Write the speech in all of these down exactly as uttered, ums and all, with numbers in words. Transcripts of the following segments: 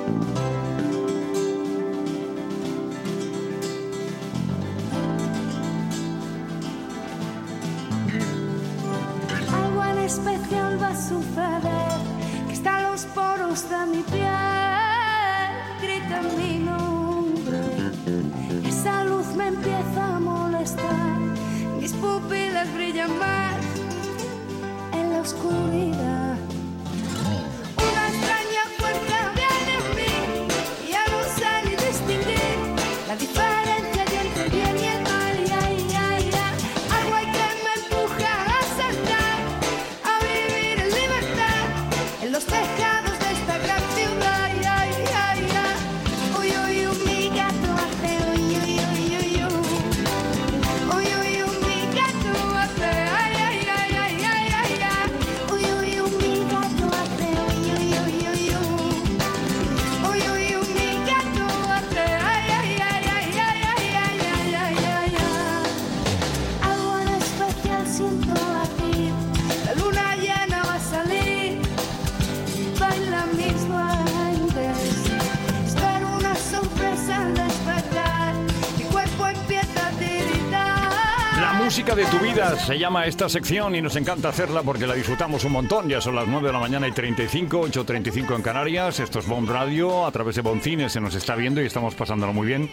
Especial va a suceder, que está en los poros de mi piel, grita mi nombre, esa luz me empieza a molestar, mis pupilas brillan más en la oscuridad. Una extraña fuerza viene en mí, ya no sé ni distinguir la diferencia entre el bien y el mal. Los tejados de esta gran ciudad, ay, ay, ay, ay. Uy, uy, uy, mi gato hace uy, uy, uy, uy, uy. Uy, uy, uy, mi gato hace ay, ay, ay, ay, ay, ay, ay. Uy, uy, uy, mi gato hace uy, uy, uy, uy, uy. Uy, uy, uy, mi gato hace ay, ay, ay, ay, ay, ay, ay, ay, ay, ay. Algo en especial siento aquí, la luna llena va a salir. La misma vez, espero una sorpresa al despertar, mi cuerpo empieza a tiritar. La música de tu vida se llama esta sección y nos encanta hacerla porque la disfrutamos un montón. Ya son las nueve de la mañana y treinta y cinco, ocho y treinta y cinco en Canarias. Esto es Bomb Radio, a través de Boncines se nos está viendo y estamos pasándolo muy bien.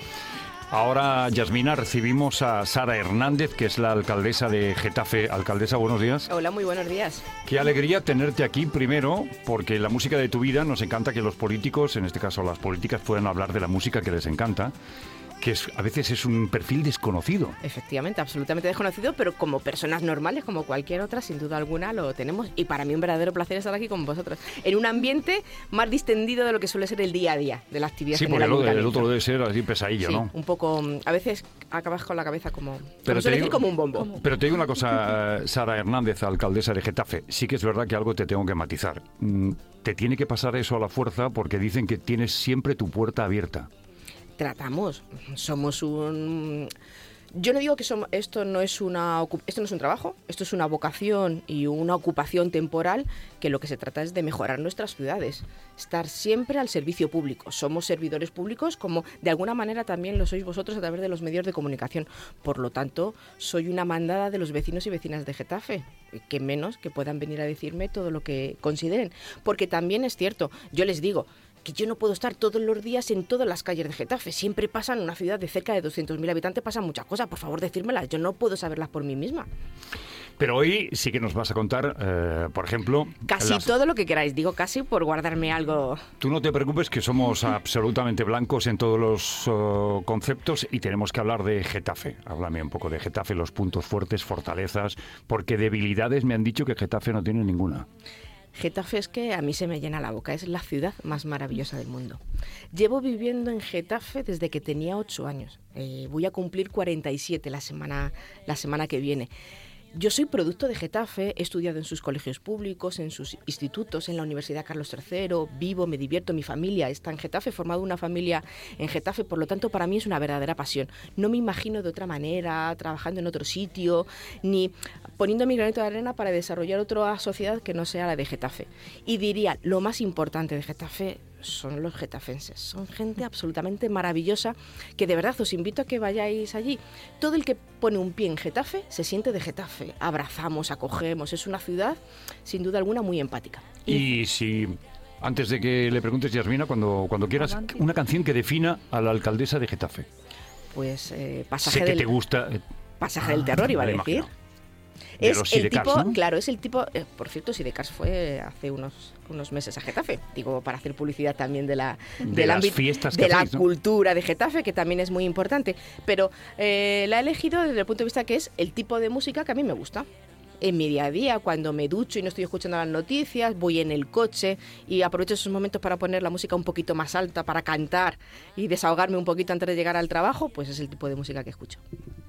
Ahora, Yasmina, recibimos a Sara Hernández, que es la alcaldesa de Getafe. Alcaldesa, buenos días. Hola, muy buenos días. Qué alegría tenerte aquí, primero, porque la música de tu vida nos encanta que los políticos, en este caso las políticas, puedan hablar de la música que les encanta, que es, a veces es un perfil desconocido. Efectivamente, absolutamente desconocido, pero como personas normales, como cualquier otra, sin duda alguna lo tenemos. Y para mí un verdadero placer estar aquí con vosotros, en un ambiente más distendido de lo que suele ser el día a día de la actividad. Sí, porque el, el otro debe ser así pesadillo, sí, ¿no? un poco, a veces acabas con la cabeza como, pero como, suele digo, decir, como un bombo. Pero te digo una cosa, Sara Hernández, alcaldesa de Getafe, sí que es verdad que algo te tengo que matizar. Te tiene que pasar eso a la fuerza porque dicen que tienes siempre tu puerta abierta. Tratamos, somos un... Yo no digo que somos, esto no es una esto no es un trabajo, esto es una vocación y una ocupación temporal, que lo que se trata es de mejorar nuestras ciudades, estar siempre al servicio público. Somos servidores públicos, como de alguna manera también lo sois vosotros a través de los medios de comunicación. Por lo tanto, soy una mandada de los vecinos y vecinas de Getafe, que menos que puedan venir a decirme todo lo que consideren. Porque también es cierto, yo les digo que yo no puedo estar todos los días en todas las calles de Getafe. Siempre pasan, en una ciudad de cerca de doscientos mil habitantes, pasan muchas cosas. Por favor, decírmelas. Yo no puedo saberlas por mí misma. Pero hoy sí que nos vas a contar, eh, por ejemplo... Casi las... todo lo que queráis. Digo casi por guardarme algo... Tú no te preocupes, que somos absolutamente blancos en todos los uh, conceptos y tenemos que hablar de Getafe. Háblame un poco de Getafe, los puntos fuertes, fortalezas, porque debilidades me han dicho que Getafe no tiene ninguna. Getafe es que a mí se me llena la boca, es la ciudad más maravillosa del mundo. Llevo viviendo en Getafe desde que tenía ocho años. Eh, voy a cumplir cuarenta y siete la semana, la semana que viene. Yo soy producto de Getafe, he estudiado en sus colegios públicos, en sus institutos, en la Universidad Carlos tercero, vivo, me divierto, mi familia está en Getafe, he formado una familia en Getafe, por lo tanto para mí es una verdadera pasión. No me imagino de otra manera, trabajando en otro sitio, ni poniendo mi granito de arena para desarrollar otra sociedad que no sea la de Getafe. Y diría, lo más importante de Getafe son los getafenses, son gente absolutamente maravillosa, que de verdad os invito a que vayáis allí. Todo el que pone un pie en Getafe se siente de Getafe, abrazamos, acogemos, es una ciudad sin duda alguna muy empática. Y, y si, antes de que le preguntes, Yasmina, cuando, cuando quieras, una canción que defina a la alcaldesa de Getafe. Pues eh, pasaje sé que del, te gusta. Pasaje ah, del terror, iba a decir. Imagino. Es el Sidecars, tipo, ¿no? Claro, es el tipo, eh, por cierto, Sidecars fue hace unos, unos meses a Getafe, digo, para hacer publicidad también de la, de del las ámbito, fiestas de que la hacéis, ¿no? cultura de Getafe, que también es muy importante, pero eh, la he elegido desde el punto de vista que es el tipo de música que a mí me gusta. En mi día a día, cuando me ducho y no estoy escuchando las noticias, voy en el coche y aprovecho esos momentos para poner la música un poquito más alta, para cantar y desahogarme un poquito antes de llegar al trabajo, pues es el tipo de música que escucho.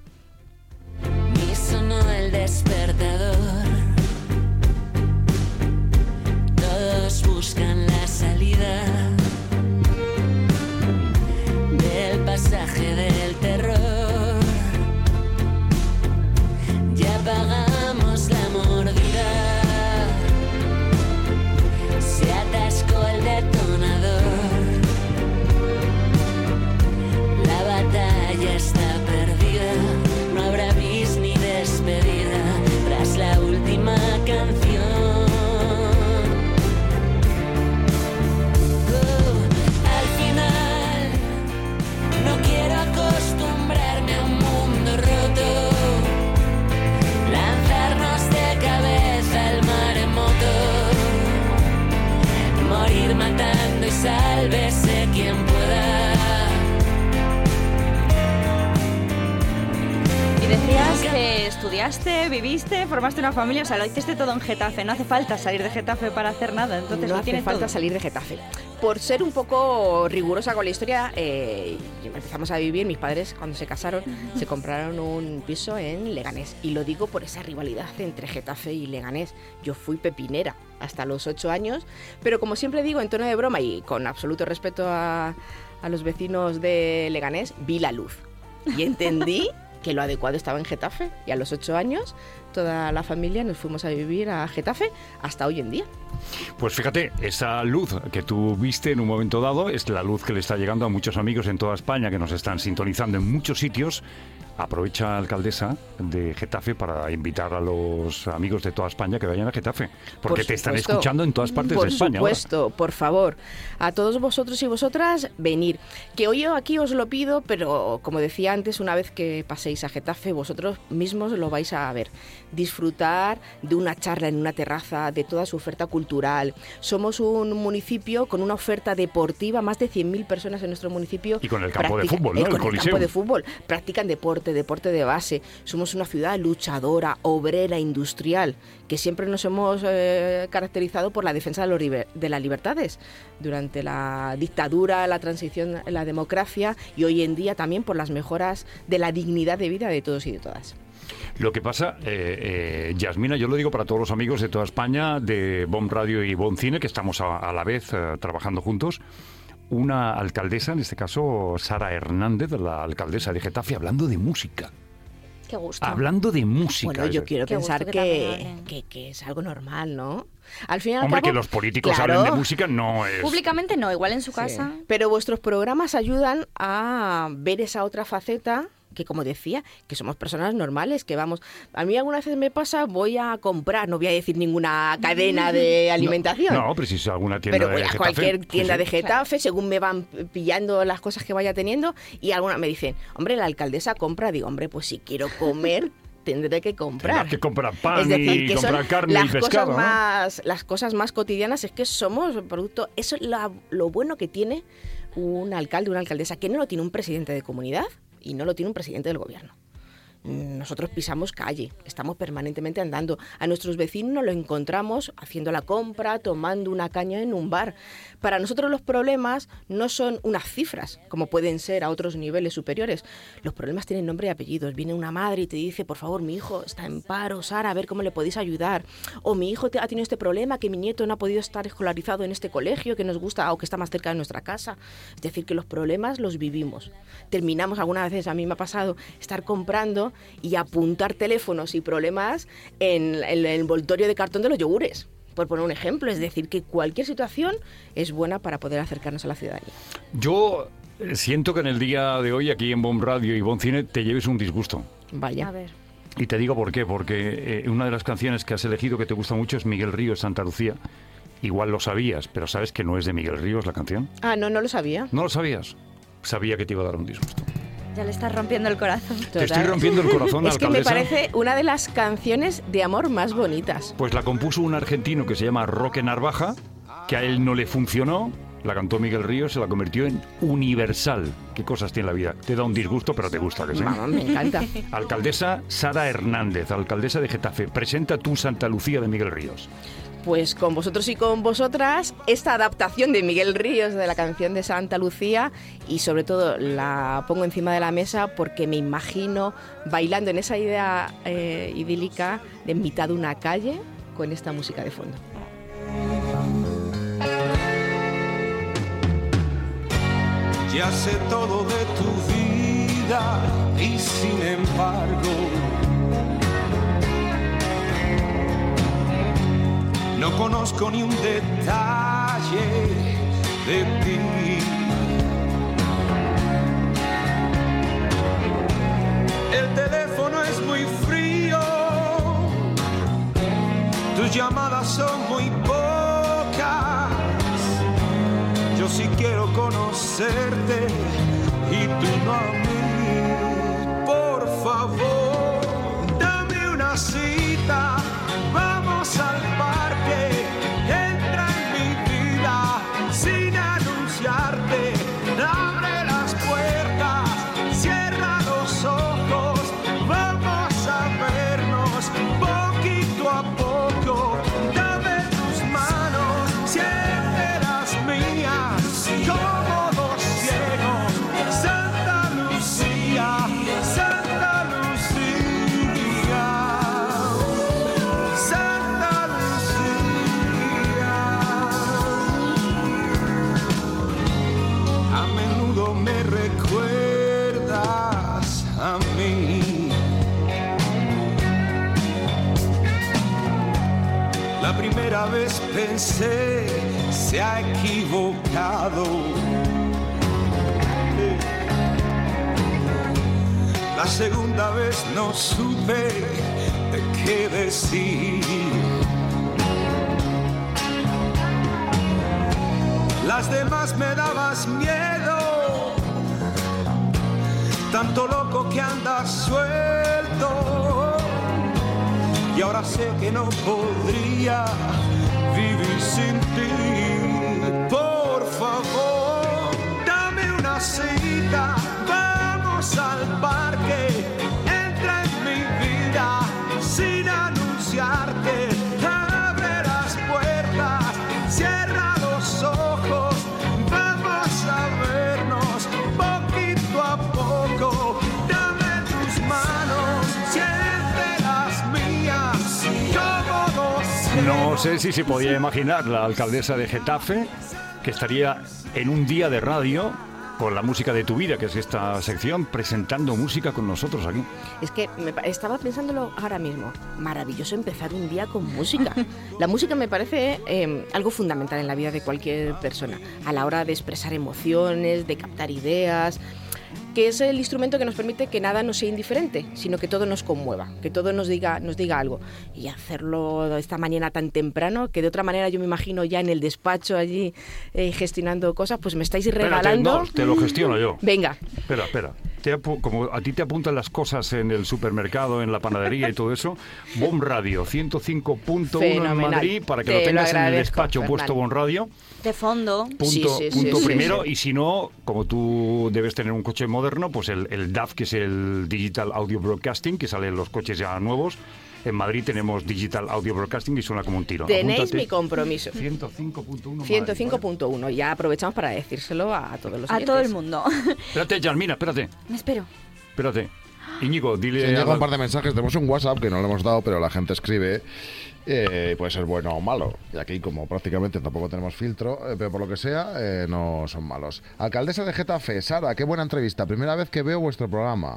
Y sonó el despertador. Todos buscan la salida del pasaje del terror. Ya pagamos la mordida. Se atascó el detonador. seguir matando y sálvese quien pueda. Y decías que estudiaste, viviste, formaste una familia, o sea, lo hiciste todo en Getafe. No hace falta salir de Getafe para hacer nada, entonces no lo hace tienes falta todo. salir de Getafe. Por ser un poco rigurosa con la historia, eh, empezamos a vivir, mis padres cuando se casaron se compraron un piso en Leganés. Y lo digo por esa rivalidad entre Getafe y Leganés. Yo fui pepinera hasta los ocho años, pero como siempre digo, en tono de broma y con absoluto respeto a, a los vecinos de Leganés, vi la luz. Y entendí que lo adecuado estaba en Getafe. Y a los ocho años toda la familia nos fuimos a vivir a Getafe hasta hoy en día. Pues fíjate, esa luz que tú viste en un momento dado es la luz que le está llegando a muchos amigos en toda España que nos están sintonizando en muchos sitios. Aprovecha, alcaldesa de Getafe, para invitar a los amigos de toda España que vayan a Getafe, porque Por te están supuesto. escuchando en todas partes Por de España. ahora. supuesto, por favor, a todos vosotros y vosotras, venir. Que hoy yo aquí os lo pido, pero como decía antes, una vez que paséis a Getafe, vosotros mismos lo vais a ver. Disfrutar de una charla en una terraza, de toda su oferta cultural. Somos un municipio con una oferta deportiva, más de cien mil personas en nuestro municipio. Y con el campo de practican- fútbol, ¿no? eh, El con el Coliseum. campo de fútbol. Practican deporte, deporte de base. Somos una ciudad luchadora, obrera, industrial, que siempre nos hemos eh, caracterizado por la defensa de, los liber- de las libertades durante la dictadura, la transición, la democracia y hoy en día también por las mejoras de la dignidad de vida de todos y de todas. Lo que pasa, eh, eh, Yasmina, yo lo digo para todos los amigos de toda España, de Bon Radio y Bon Cine, que estamos a, a la vez eh, trabajando juntos. Una alcaldesa, en este caso Sara Hernández, la alcaldesa de Getafe, hablando de música. Qué gusto. Hablando de música. Bueno, yo Es- quiero Qué pensar gusto que también que, hablen. que, que es algo normal, ¿no? Al fin y al Hombre, cabo, que los políticos claro, hablen de música no es... Públicamente no, igual en su sí. casa. Pero vuestros programas ayudan a ver esa otra faceta que, como decía, que somos personas normales, que vamos... A mí algunas veces me pasa, voy a comprar, no voy a decir ninguna cadena de alimentación. No, pero si es alguna tienda Pero de voy a Getafe, cualquier sí, tienda sí. de Getafe, según me van pillando las cosas que vaya teniendo, y algunas me dicen, hombre, la alcaldesa compra. Digo, hombre, pues si quiero comer, tendré que comprar. Tendrás que comprar pan Es decir, y que comprar son carne las y pescado, cosas ¿no? más, las cosas más cotidianas, es que somos producto. Eso es la- lo bueno que tiene un alcalde, una alcaldesa, que no lo tiene un presidente de comunidad y no lo tiene un presidente del gobierno. Nosotros pisamos calle, estamos permanentemente andando. A nuestros vecinos nos lo encontramos haciendo la compra, tomando una caña en un bar. Para nosotros los problemas no son unas cifras, como pueden ser a otros niveles superiores. Los problemas tienen nombre y apellidos. Viene una madre y te dice, por favor, mi hijo está en paro, Sara, a ver cómo le podéis ayudar. O mi hijo te- ha tenido este problema, que mi nieto no ha podido estar escolarizado en este colegio que nos gusta o que está más cerca de nuestra casa. Es decir, que los problemas los vivimos. Terminamos, algunas veces a mí me ha pasado, estar comprando y apuntar teléfonos y problemas en, en el envoltorio de cartón de los yogures, por poner un ejemplo. Es decir, que cualquier situación es buena para poder acercarnos a la ciudadanía. Yo eh, siento que en el día de hoy, aquí en Bon Radio y Bon Cine, te lleves un disgusto. Vaya. A ver. Y te digo por qué, porque eh, una de las canciones que has elegido que te gusta mucho es Miguel Ríos, Santa Lucía. Igual lo sabías, pero ¿sabes que no es de Miguel Ríos la canción? Ah, no, no lo sabía. ¿No lo sabías? Sabía que te iba a dar un disgusto. Ya le estás rompiendo el corazón. Te estoy rompiendo el corazón, Es que me alcaldesa. parece una de las canciones de amor más bonitas. Pues la compuso un argentino que se llama Roque Narvaja, que a él no le funcionó, la cantó Miguel Ríos, se la convirtió en universal. ¿Qué cosas tiene la vida? Te da un disgusto, pero te gusta, que sí. Vamos, me encanta. Alcaldesa Sara Hernández, alcaldesa de Getafe, presenta tu Santa Lucía de Miguel Ríos. Pues con vosotros y con vosotras, esta adaptación de Miguel Ríos de la canción de Santa Lucía, y sobre todo la pongo encima de la mesa porque me imagino bailando en esa idea eh, idílica de en mitad de una calle con esta música de fondo. Ya sé todo de tu vida y sin embargo no conozco ni un detalle de ti. El teléfono es muy frío, tus llamadas son muy pocas. Yo sí quiero conocerte y tú no a mí. Por favor, dame una cita, vamos al parque, entra en mi vida, primera vez pensé, se ha equivocado. La segunda vez no supe qué decir. Las demás me dabas miedo, tanto loco que andas suelto. Y ahora sé que no podría vivir sin ti. Por favor, dame una cita, vamos al parque. Entra en mi vida sin anunciarte. Abre las puertas, cierra los ojos. Vamos a vernos poquito a poco. Dame tus manos, siente las mías, como dos. No sé si se podía imaginar la alcaldesa de Getafe que estaría en un día de radio con la música de tu vida, que es esta sección, presentando música con nosotros aquí. Es que me, pa- estaba pensándolo ahora mismo. Maravilloso empezar un día con música. La música me parece eh, algo fundamental en la vida de cualquier persona, a la hora de expresar emociones, de captar ideas, que es el instrumento que nos permite que nada nos sea indiferente, sino que todo nos conmueva, que todo nos diga, nos diga algo. Y hacerlo esta mañana tan temprano, que de otra manera yo me imagino ya en el despacho allí eh, gestionando cosas, pues me estáis Espérate, regalando... no, te lo gestiono yo. Venga. Espera, espera. Te apu- como a ti te apuntan las cosas en el supermercado, en la panadería y todo eso, Bon Radio ciento cinco punto uno en Fenomenal. Madrid, para que Te lo lo tengas en el agradezco, despacho Fernando. puesto Bon Radio. De fondo. Punto, Sí, sí, sí, punto sí, primero, sí. y si no, como tú debes tener un coche moderno, pues el, el D A F, que es el Digital Audio Broadcasting, que sale en los coches ya nuevos. En Madrid tenemos Digital Audio Broadcasting y suena como un tiro. Tenéis Apúntate. mi compromiso. ciento cinco punto uno ciento cinco Madrid, punto uno. Ya aprovechamos para decírselo a todos los A oyentes. todo el mundo. ¿vale? Espérate, Yasmina, espérate. Me espero. Espérate. Íñigo, dile... Sí, llega algo- un par de mensajes, tenemos un WhatsApp que no le hemos dado, pero la gente escribe, eh, puede ser bueno o malo. Y aquí, como prácticamente tampoco tenemos filtro, eh, pero por lo que sea, eh, no son malos. Alcaldesa de Getafe, Sara, qué buena entrevista. Primera vez que veo vuestro programa.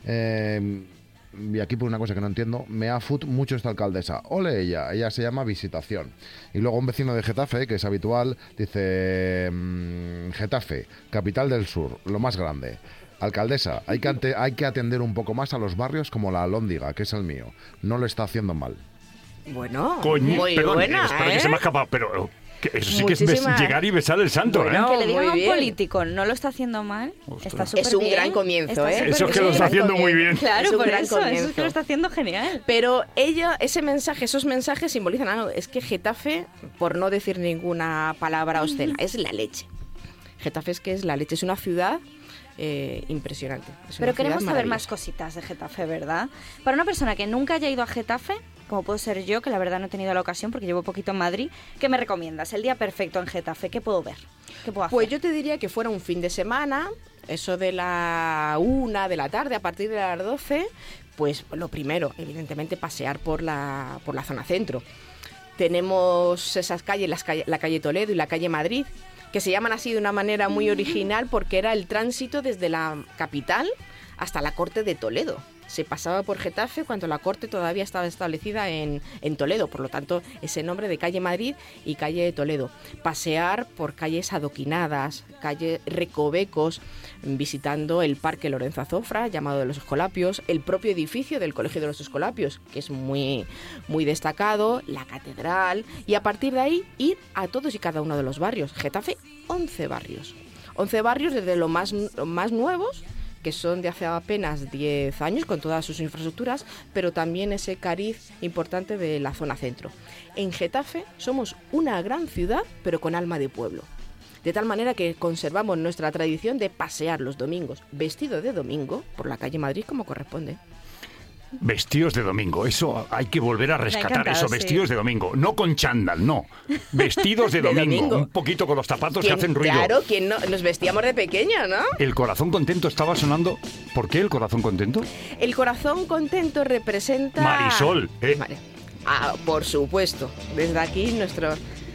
Eh, y aquí por una cosa que no entiendo, me ha fut mucho esta alcaldesa. Ole ella, ella se llama Visitación. Y luego un vecino de Getafe, que es habitual, dice, mm, Getafe, capital del sur, lo más grande. Alcaldesa, hay que, ante- hay que atender un poco más a los barrios como la Alhóndiga, que es el mío. No lo está haciendo mal. Bueno, Coño, muy perdón, buena, espera ¿eh? que se me ha escapado, pero que eso sí que es Muchísimas- bes- llegar y besar el santo, Bueno, ¿eh? Que le digan muy a un bien. político, no lo está haciendo mal. Ostras. Está súper Es un bien, gran comienzo, está ¿eh? súper Eso es que bien. lo está gran haciendo muy comienzo. bien. Claro, Es un por gran eso, eso es comienzo. que lo está haciendo genial. Pero ella, ese mensaje, esos mensajes simbolizan algo. Es que Getafe, por no decir ninguna palabra obscena, es la leche. Getafe es que es la leche, es una ciudad eh, impresionante. Es Pero una queremos ciudad saber más maravillosa. cositas de Getafe, ¿verdad? Para una persona que nunca haya ido a Getafe, como puedo ser yo, que la verdad no he tenido la ocasión porque llevo poquito en Madrid, ¿qué me recomiendas? El día perfecto en Getafe, ¿qué puedo ver? ¿Qué puedo hacer? Pues yo te diría que fuera un fin de semana, eso de la una de la tarde, a partir de las doce, pues lo primero, evidentemente, pasear por la, por la zona centro. Tenemos esas calles, las calle- la calle Toledo y la calle Madrid, que se llaman así de una manera muy original porque era el tránsito desde la capital hasta la corte de Toledo. Se pasaba por Getafe cuando la corte todavía estaba establecida en, en Toledo, por lo tanto ese nombre de calle Madrid y calle de Toledo. Pasear por calles adoquinadas, calles recovecos, visitando el Parque Lorenzo Azofra, llamado de los Escolapios, el propio edificio del Colegio de los Escolapios, que es muy, muy destacado, la catedral, y a partir de ahí ir a todos y cada uno de los barrios. Getafe, once barrios. once barrios desde los más, los más nuevos, que son de hace apenas diez años, con todas sus infraestructuras, pero también ese cariz importante de la zona centro. En Getafe somos una gran ciudad, pero con alma de pueblo. De tal manera que conservamos nuestra tradición de pasear los domingos vestido de domingo por la calle Madrid como corresponde. Vestidos de domingo, eso hay que volver a rescatar, encantado, eso, sí. vestidos de domingo, no con chándal, no, vestidos de, De domingo, domingo. un poquito con los zapatos que ¿Quién- hacen ruido. Claro, quien no, nos vestíamos de pequeño, ¿no? El corazón contento estaba sonando. ¿Por qué el corazón contento? El corazón contento representa... Marisol, ¿eh? Vale. Ah, por supuesto. Desde aquí nuestro,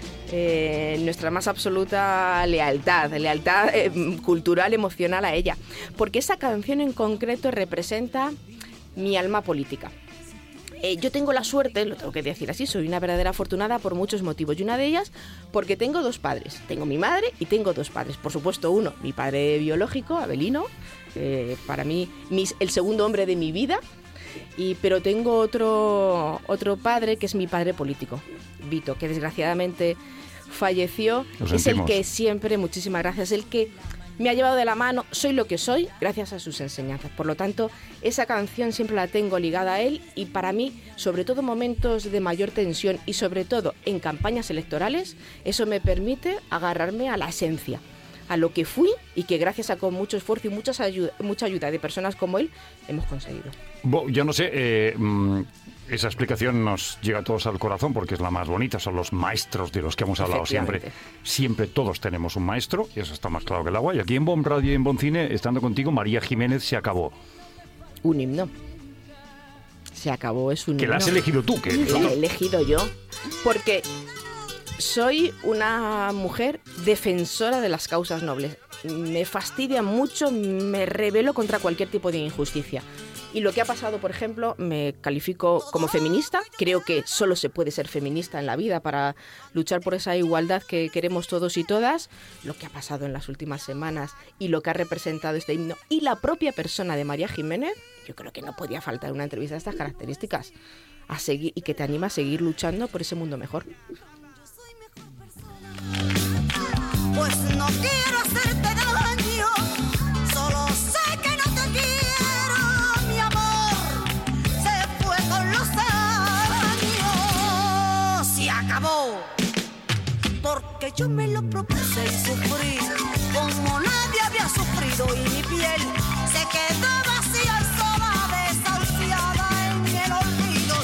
eh, nuestra más absoluta lealtad, lealtad eh, cultural, emocional a ella. Porque esa canción en concreto representa mi alma política. Eh, yo tengo la suerte, lo tengo que decir así, soy una verdadera afortunada por muchos motivos. Y una de ellas, porque tengo dos padres. Tengo mi madre y tengo dos padres. Por supuesto, uno, mi padre biológico, Abelino, eh, para mí mis, el segundo hombre de mi vida. Y, pero tengo otro, otro padre que es mi padre político, Vito, que desgraciadamente falleció. Es el que siempre, muchísimas gracias, el que me ha llevado de la mano. Soy lo que soy gracias a sus enseñanzas. Por lo tanto, esa canción siempre la tengo ligada a él, y para mí, sobre todo en momentos de mayor tensión y sobre todo en campañas electorales, eso me permite agarrarme a la esencia, a lo que fui y que gracias a con mucho esfuerzo y muchas ayuda, mucha ayuda de personas como él hemos conseguido. Bo, yo no sé, eh, esa explicación nos llega a todos al corazón porque es la más bonita, son los maestros de los que hemos hablado siempre. Siempre todos tenemos un maestro y eso está más claro que el agua. Y aquí en Bon Radio y en Bon Cine, estando contigo, María Jiménez se acabó. Un himno. Se acabó, es un que himno. Que la has elegido tú. Que la he elegido yo porque soy una mujer defensora de las causas nobles. Me fastidia mucho, me rebelo contra cualquier tipo de injusticia. Y lo que ha pasado, por ejemplo, me califico como feminista. Creo que solo se puede ser feminista en la vida para luchar por esa igualdad que queremos todos y todas. Lo que ha pasado en las últimas semanas y lo que ha representado este himno y la propia persona de María Jiménez, yo creo que no podía faltar una entrevista de estas características a seguir, y que te anima a seguir luchando por ese mundo mejor. Pues no quiero hacerte daño, solo sé que no te quiero, mi amor, se fue con los años, se acabó, porque yo me lo propuse y sufrí, como nadie había sufrido, y mi piel se quedó vacía y sola, desahuciada en el olvido,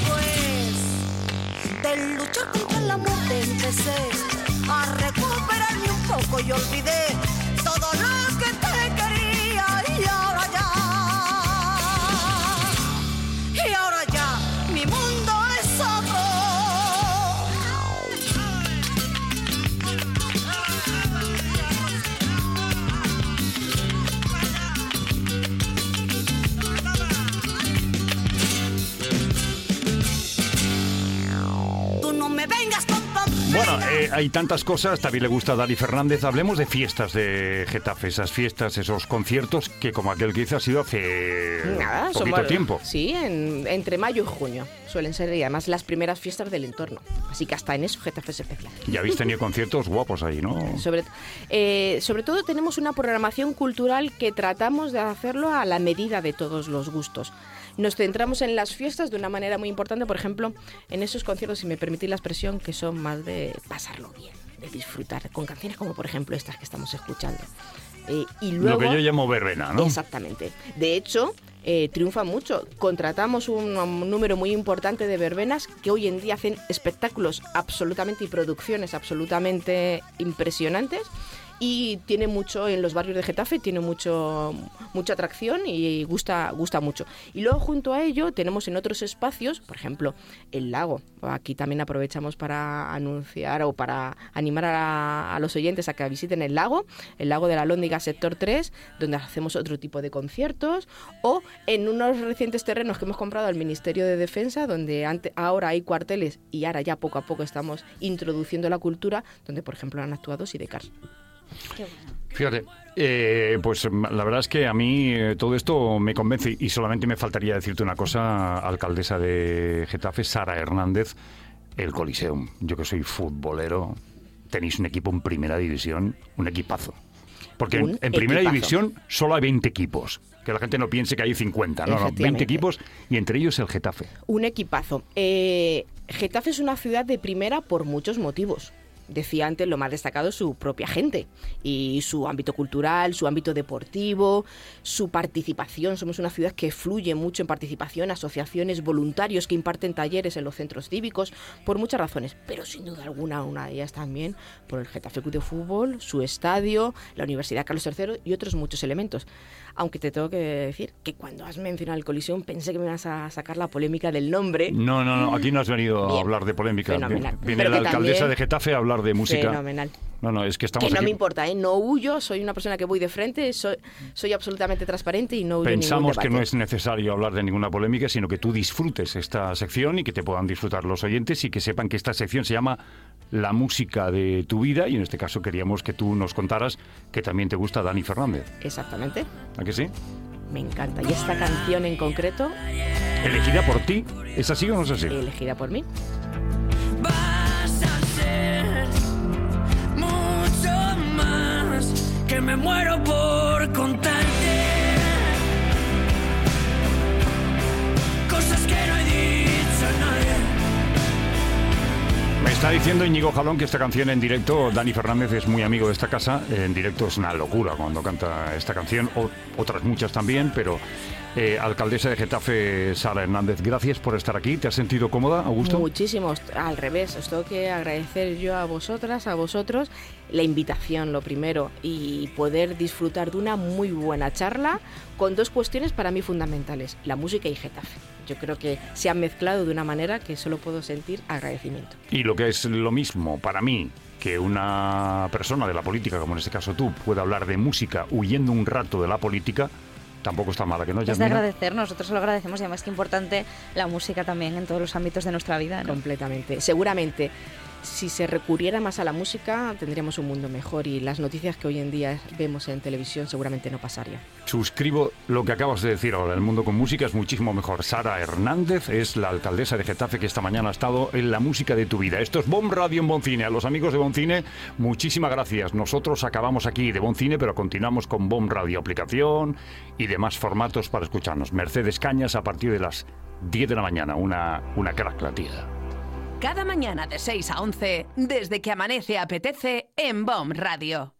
y después de luchar contra la muerte empecé a recuperarme un poco y olvidé todo lo que te quería, y ahora ya, y ahora ya, mi mundo es otro. Tú no me vengas con Bueno, eh, hay tantas cosas, también le gusta a Dani Fernández. Hablemos de fiestas de Getafe, esas fiestas, esos conciertos que, como aquel que dice, ha sido hace Nada, poquito somos, tiempo. Sí, en, entre mayo y junio suelen ser, y además las primeras fiestas del entorno. Así que hasta en eso Getafe es especial. Ya habéis tenido conciertos guapos ahí, ¿no? Sobre, eh, sobre todo tenemos una programación cultural que tratamos de hacerlo a la medida de todos los gustos. Nos centramos en las fiestas de una manera muy importante, por ejemplo, en esos conciertos, si me permitís la expresión, que son más de pasarlo bien, de disfrutar, con canciones como por ejemplo estas que estamos escuchando. Eh, y luego, lo que yo llamo verbena, ¿no? Exactamente. De hecho, eh, triunfa mucho. Contratamos un, un número muy importante de verbenas que hoy en día hacen espectáculos absolutamente y producciones absolutamente impresionantes. Y tiene mucho en los barrios de Getafe, tiene mucho mucha atracción y gusta gusta mucho. Y luego junto a ello tenemos en otros espacios, por ejemplo, el lago. Aquí también aprovechamos para anunciar o para animar a, a los oyentes a que visiten el lago, el lago de la Lóndiga sector tres, donde hacemos otro tipo de conciertos, o en unos recientes terrenos que hemos comprado al Ministerio de Defensa, donde ante, ahora hay cuarteles y ahora ya poco a poco estamos introduciendo la cultura, donde por ejemplo han actuado Sidecars. Fíjate, eh, pues la verdad es que a mí eh, todo esto me convence, y solamente me faltaría decirte una cosa, alcaldesa de Getafe, Sara Hernández, el Coliseum. Yo que soy futbolero, tenéis un equipo en primera división, un equipazo. Porque en, en primera equipazo. división solo hay veinte equipos. Que la gente no piense que hay cincuenta, no, no, veinte equipos, y entre ellos el Getafe. Un equipazo. Eh, Getafe es una ciudad de primera por muchos motivos. Decía antes, lo más destacado es su propia gente y su ámbito cultural, su ámbito deportivo, su participación. Somos una ciudad que fluye mucho en participación, asociaciones, voluntarios que imparten talleres en los centros cívicos, por muchas razones, pero sin duda alguna una de ellas también por el Getafe Club de Fútbol, su estadio, la Universidad Carlos tercero y otros muchos elementos. Aunque te tengo que decir que cuando has mencionado el Coliseum pensé que me ibas a sacar la polémica del nombre. No, no, no, aquí no has venido Bien. a hablar de polémica. Fenomenal. Viene Pero la que alcaldesa también... de Getafe a hablar de música. Fenomenal. No, no, es que estamos Que no aquí- me importa, ¿eh? No huyo, soy una persona que voy de frente, soy, soy absolutamente transparente y no huyo en ningún Pensamos que debate. no es necesario hablar de ninguna polémica, sino que tú disfrutes esta sección y que te puedan disfrutar los oyentes y que sepan que esta sección se llama La música de tu vida, y en este caso queríamos que tú nos contaras que también te gusta Dani Fernández. Exactamente, ¿A que sí? me encanta. Y esta canción en concreto, ¿Elegida por ti? ¿Es así o no es así? elegida por mí. Vas a ser mucho más que me muero por contarte. Cosas que no he dicho a nadie. Me está diciendo Íñigo Jalón que esta canción en directo, Dani Fernández es muy amigo de esta casa, en directo es una locura cuando canta esta canción, o, otras muchas también, pero eh, alcaldesa de Getafe, Sara Hernández, gracias por estar aquí. ¿Te has sentido cómoda, Augusto? Muchísimo, al revés, os tengo que agradecer yo a vosotras, a vosotros, la invitación, lo primero, y poder disfrutar de una muy buena charla con dos cuestiones para mí fundamentales, la música y Getafe. Yo creo que se han mezclado de una manera que solo puedo sentir agradecimiento. Y lo que es lo mismo para mí, que una persona de la política, como en este caso tú, pueda hablar de música huyendo un rato de la política, tampoco está mala, que no, Es de Yasmina? agradecer, nosotros se lo agradecemos y además que importante la música también en todos los ámbitos de nuestra vida, ¿no? Completamente. Seguramente, si se recurriera más a la música, tendríamos un mundo mejor y las noticias que hoy en día vemos en televisión seguramente no pasarían. Suscribo lo que acabas de decir ahora. El mundo con música es muchísimo mejor. Sara Hernández es la alcaldesa de Getafe que esta mañana ha estado en la música de tu vida. Esto es Bon Radio en Boncine. A los amigos de Boncine, muchísimas gracias. Nosotros acabamos aquí de Boncine, pero continuamos con Bon Radio, aplicación y demás formatos para escucharnos. Mercedes Cañas a partir de las diez de la mañana. Una, una crack la tía. Cada mañana de seis a once, desde que amanece apetece en B O M Radio.